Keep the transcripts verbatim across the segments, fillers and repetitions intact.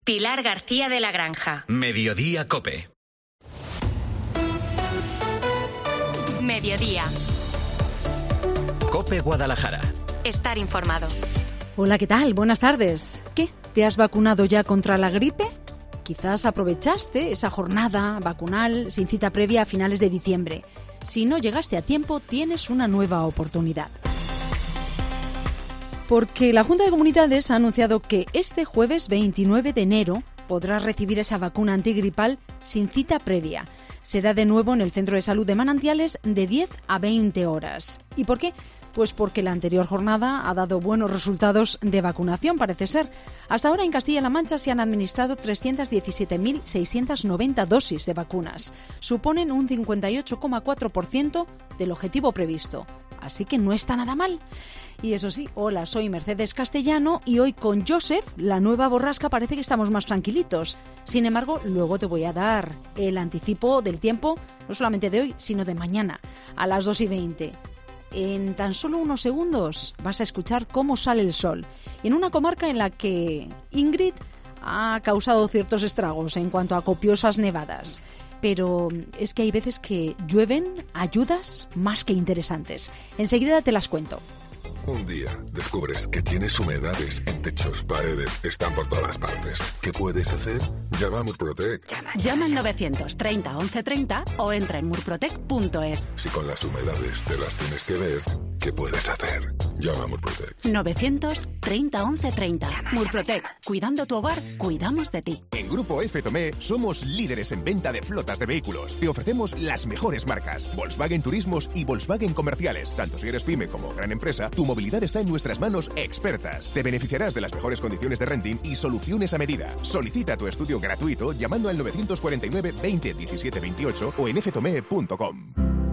Pilar García de la Granja. Mediodía Cope. Mediodía. Cope Guadalajara. Estar informado. Hola, ¿qué tal? Buenas tardes. ¿Qué? ¿Te has vacunado ya contra la gripe? Quizás aprovechaste esa jornada vacunal sin cita previa a finales de diciembre. Si no llegaste a tiempo, tienes una nueva oportunidad. Porque la Junta de Comunidades ha anunciado que este jueves veintinueve de enero podrás recibir esa vacuna antigripal sin cita previa. Será de nuevo en el Centro de Salud de Manantiales de diez a veinte horas. ¿Y por qué? Pues porque la anterior jornada ha dado buenos resultados de vacunación, parece ser. Hasta ahora en Castilla-La Mancha se han administrado trescientas diecisiete mil seiscientas noventa dosis de vacunas. Suponen un cincuenta y ocho coma cuatro por ciento del objetivo previsto. Así que no está nada mal. Y eso sí, hola, soy Mercedes Castellano y hoy con Joseph, la nueva borrasca, parece que estamos más tranquilitos. Sin embargo, luego te voy a dar el anticipo del tiempo, no solamente de hoy, sino de mañana, a las dos y veinte. En tan solo unos segundos vas a escuchar cómo sale el sol. En una comarca en la que Ingrid ha causado ciertos estragos en cuanto a copiosas nevadas. Pero es que hay veces que llueven ayudas más que interesantes. Enseguida te las cuento. Un día descubres que tienes humedades en techos, paredes, están por todas partes. ¿Qué puedes hacer? Llama a Murprotec. Llama al novecientos treinta once treinta o entra en murprotec punto es. Si con las humedades te las tienes que ver, ¿qué puedes hacer? Llama a Murprotec. novecientos treinta once treinta. Murprotec. Cuidando tu hogar, cuidamos de ti. En Grupo F Tomé somos líderes en venta de flotas de vehículos. Te ofrecemos las mejores marcas, Volkswagen Turismos y Volkswagen Comerciales. Tanto si eres pyme como gran empresa, tu movilidad está en nuestras manos expertas. Te beneficiarás de las mejores condiciones de renting y soluciones a medida. Solicita tu estudio gratuito llamando al novecientos cuarenta y nueve veinte diecisiete veintiocho o en f tomé punto com.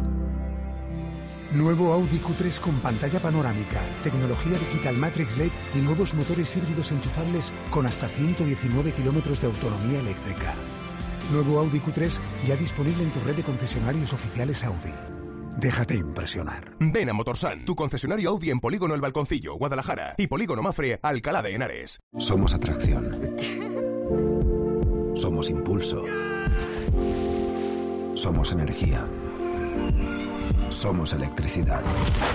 Nuevo Audi Q tres con pantalla panorámica, tecnología digital Matrix L E D y nuevos motores híbridos enchufables con hasta ciento diecinueve kilómetros de autonomía eléctrica. Nuevo Audi Q tres ya disponible en tu red de concesionarios oficiales Audi. Déjate impresionar. Ven a Motorsan, tu concesionario Audi en Polígono El Balconcillo, Guadalajara, y Polígono Mafre, Alcalá de Henares. Somos atracción. Somos impulso. Somos energía. Somos electricidad.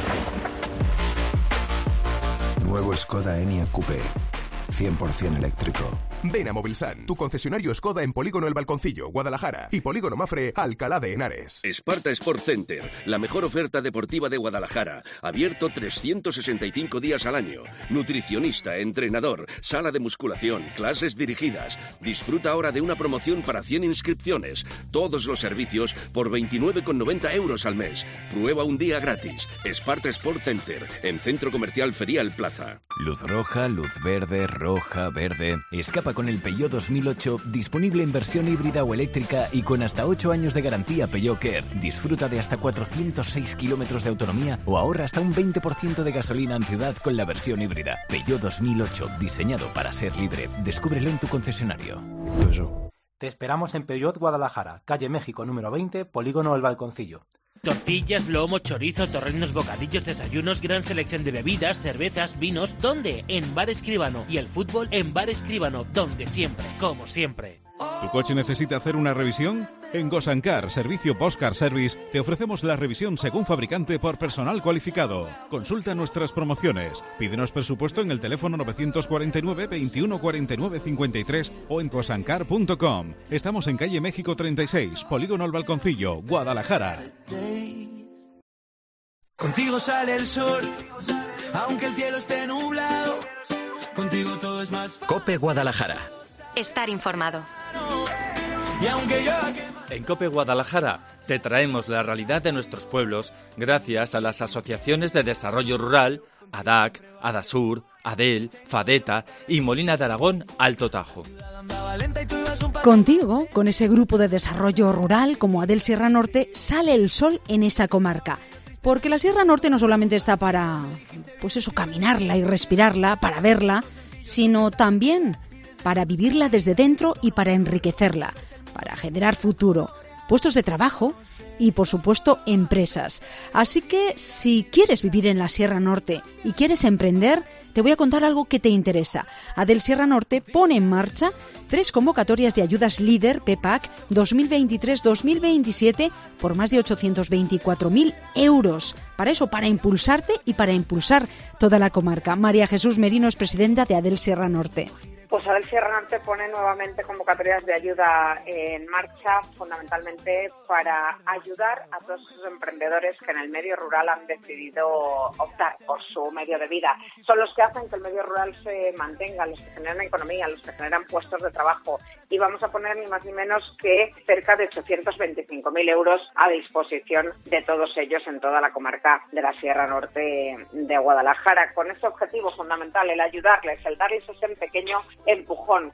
Nuevo Skoda Enyaq Coupé. cien por ciento eléctrico. Ven a Movilsan, tu concesionario Skoda en Polígono El Balconcillo, Guadalajara, y Polígono Mafre, Alcalá de Henares. Esparta Sport Center, la mejor oferta deportiva de Guadalajara. Abierto trescientos sesenta y cinco días al año. Nutricionista, entrenador, sala de musculación, clases dirigidas. Disfruta ahora de una promoción para cien inscripciones. Todos los servicios por veintinueve con noventa euros al mes. Prueba un día gratis. Esparta Sport Center, en Centro Comercial Ferial Plaza. Luz roja, luz verde, roja, verde. Escapa con el Peugeot dos mil ocho, disponible en versión híbrida o eléctrica y con hasta ocho años de garantía Peugeot Care. Disfruta de hasta cuatrocientos seis kilómetros de autonomía o ahorra hasta un veinte por ciento de gasolina en ciudad con la versión híbrida. Peugeot dos mil ocho, diseñado para ser libre. Descúbrelo en tu concesionario. Te esperamos en Peugeot Guadalajara, calle México número veinte, Polígono El Balconcillo. Tortillas, lomo, chorizo, torrenos, bocadillos, desayunos, gran selección de bebidas, cervezas, vinos. ¿Dónde? En Bar Escribano. Y el fútbol en Bar Escribano, donde siempre, como siempre. ¿Tu coche necesita hacer una revisión? En Gosancar, servicio Post-Car Service, te ofrecemos la revisión según fabricante por personal cualificado. Consulta nuestras promociones. Pídenos presupuesto en el teléfono novecientos cuarenta y nueve veintiuno cuarenta y nueve cincuenta y tres o en gosancar punto com. Estamos en calle México treinta y seis, Polígono El Balconcillo, Guadalajara. Contigo sale el sol, aunque el cielo esté nublado. Contigo todo es más fácil. Cope Guadalajara. Estar informado. Y aunque yo... En Cope Guadalajara te traemos la realidad de nuestros pueblos gracias a las asociaciones de desarrollo rural A D A C, Adasur, Adel, Fadeta y Molina de Aragón Alto Tajo. Contigo, con ese grupo de desarrollo rural como Adel Sierra Norte, sale el sol en esa comarca. Porque la Sierra Norte no solamente está para, pues eso, caminarla y respirarla, para verla, sino también para vivirla desde dentro y para enriquecerla, para generar futuro. puestos de trabajo y, por supuesto, empresas. Así que, si quieres vivir en la Sierra Norte y quieres emprender, te voy a contar algo que te interesa. Adel Sierra Norte pone en marcha tres convocatorias de ayudas líder P P A C dos mil veintitrés dos mil veintisiete por más de ochocientos veinticuatro mil euros. Para eso, para impulsarte y para impulsar toda la comarca. María Jesús Merino es presidenta de Adel Sierra Norte. Pues Adel Sierra Norte pone nuevamente convocatorias de ayuda en marcha, fundamentalmente para ayudar a todos esos emprendedores que en el medio rural han decidido optar por su medio de vida. Son los que hacen que el medio rural se mantenga, los que generan economía, los que generan puestos de trabajo. Y vamos a poner ni más ni menos que cerca de ochocientos veinticinco mil euros a disposición de todos ellos en toda la comarca de la Sierra Norte de Guadalajara, con ese objetivo fundamental, el ayudarles, el darles ese pequeño empujón.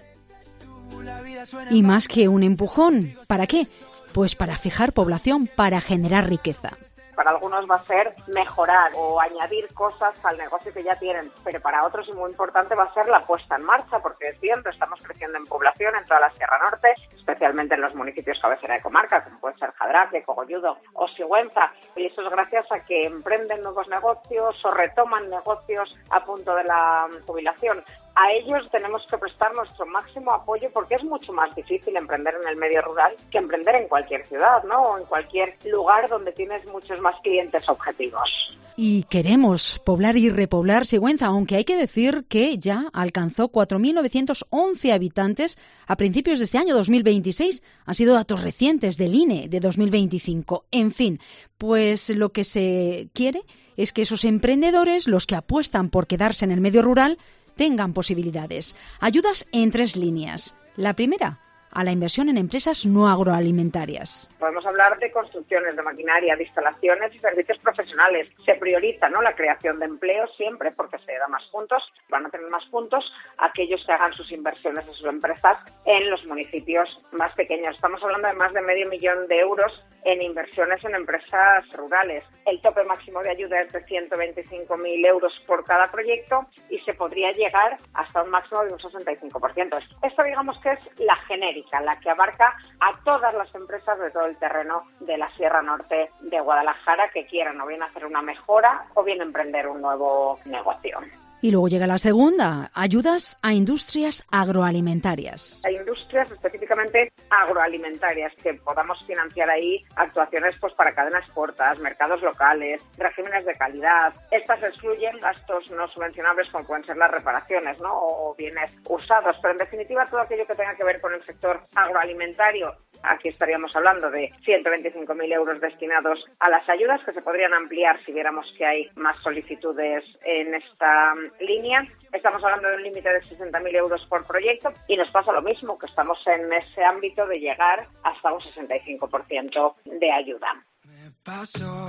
Y más que un empujón, ¿para qué? Pues para fijar población, para generar riqueza. Para algunos va a ser mejorar o añadir cosas al negocio que ya tienen, pero para otros, y muy importante, va a ser la puesta en marcha, porque siempre estamos creciendo en población en toda la Sierra Norte, especialmente en los municipios cabecera de comarca, como puede ser Jadraque, Cogolludo o Sigüenza, y eso es gracias a que emprenden nuevos negocios o retoman negocios a punto de la jubilación. A ellos tenemos que prestar nuestro máximo apoyo porque es mucho más difícil emprender en el medio rural que emprender en cualquier ciudad, ¿no? O en cualquier lugar donde tienes muchos más clientes objetivos. Y queremos poblar y repoblar Sigüenza, aunque hay que decir que ya alcanzó cuatro mil novecientos once habitantes a principios de este año dos mil veintiséis. Han sido datos recientes del I N E de dos mil veinticinco. En fin, pues lo que se quiere es que esos emprendedores, los que apuestan por quedarse en el medio rural, tengan posibilidades. Ayudas en tres líneas. La primera, a la inversión en empresas no agroalimentarias. Podemos hablar de construcciones, de maquinaria, de instalaciones y servicios profesionales. Se prioriza, ¿no?, la creación de empleo siempre porque se da más puntos, van a tener más puntos aquellos que hagan sus inversiones en sus empresas en los municipios más pequeños. Estamos hablando de más de medio millón de euros en inversiones en empresas rurales. El tope máximo de ayuda es de ciento veinticinco mil euros por cada proyecto y se podría llegar hasta un máximo de un sesenta y cinco por ciento. Esto, digamos que es la genérica, la que abarca a todas las empresas de todo el terreno de la Sierra Norte de Guadalajara que quieran o bien hacer una mejora o bien emprender un nuevo negocio. Y luego llega la segunda, ayudas a industrias agroalimentarias. A industrias específicamente agroalimentarias, que podamos financiar ahí actuaciones pues para cadenas cortas, mercados locales, regímenes de calidad. Estas excluyen gastos no subvencionables como pueden ser las reparaciones, ¿no?, o bienes usados, pero en definitiva todo aquello que tenga que ver con el sector agroalimentario. Aquí estaríamos hablando de ciento veinticinco mil euros destinados a las ayudas, que se podrían ampliar si viéramos que hay más solicitudes en esta línea. Estamos hablando de un límite de sesenta mil euros por proyecto y nos pasa lo mismo, que estamos en ese ámbito de llegar hasta un sesenta y cinco por ciento de ayuda. Me paso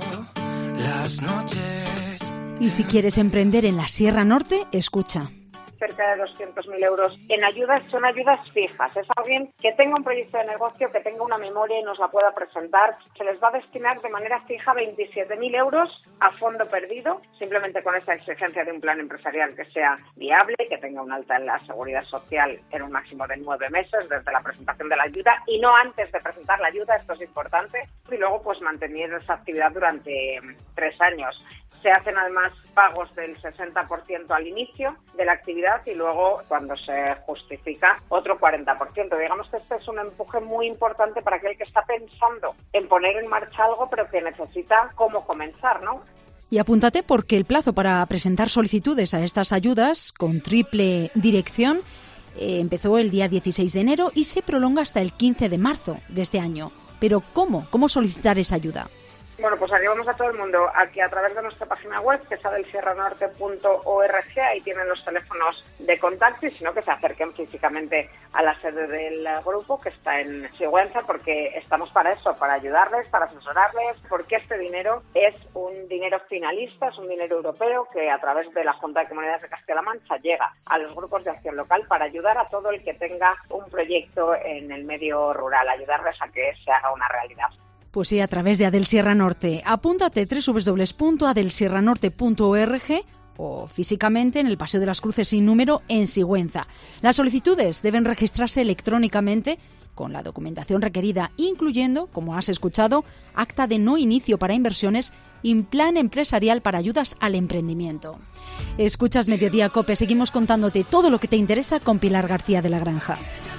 las noches. Y si quieres emprender en la Sierra Norte, escucha. Cerca de doscientos mil euros en ayudas, son ayudas fijas. Es alguien que tenga un proyecto de negocio, que tenga una memoria y nos la pueda presentar. Se les va a destinar de manera fija veintisiete mil euros a fondo perdido, simplemente con esa exigencia de un plan empresarial que sea viable, que tenga un alta en la seguridad social en un máximo de nueve meses desde la presentación de la ayuda y no antes de presentar la ayuda, esto es importante, y luego pues mantener esa actividad durante tres años. Se hacen además pagos del sesenta por ciento al inicio de la actividad y luego, cuando se justifica, otro cuarenta por ciento. Digamos que este es un empuje muy importante para aquel que está pensando en poner en marcha algo, pero que necesita cómo comenzar, ¿no? Y apúntate porque el plazo para presentar solicitudes a estas ayudas con triple dirección eh, empezó el día dieciséis de enero y se prolonga hasta el quince de marzo de este año. Pero ¿cómo? ¿Cómo solicitar esa ayuda? Bueno, pues animamos a todo el mundo a que a través de nuestra página web, que es adel sierra norte punto org, ahí tienen los teléfonos de contacto, y si no, que se acerquen físicamente a la sede del grupo, que está en Sigüenza, porque estamos para eso, para ayudarles, para asesorarles, porque este dinero es un dinero finalista, es un dinero europeo que a través de la Junta de Comunidades de Castilla-La Mancha llega a los grupos de acción local para ayudar a todo el que tenga un proyecto en el medio rural, ayudarles a que se haga una realidad. Pues sí, a través de Adel Sierra Norte. Apúntate doble u doble u doble u punto adel sierra norte punto org o físicamente en el Paseo de las Cruces sin número en Sigüenza. Las solicitudes deben registrarse electrónicamente con la documentación requerida, incluyendo, como has escuchado, acta de no inicio para inversiones y plan empresarial para ayudas al emprendimiento. Escuchas Mediodía COPE, seguimos contándote todo lo que te interesa con Pilar García de la Granja.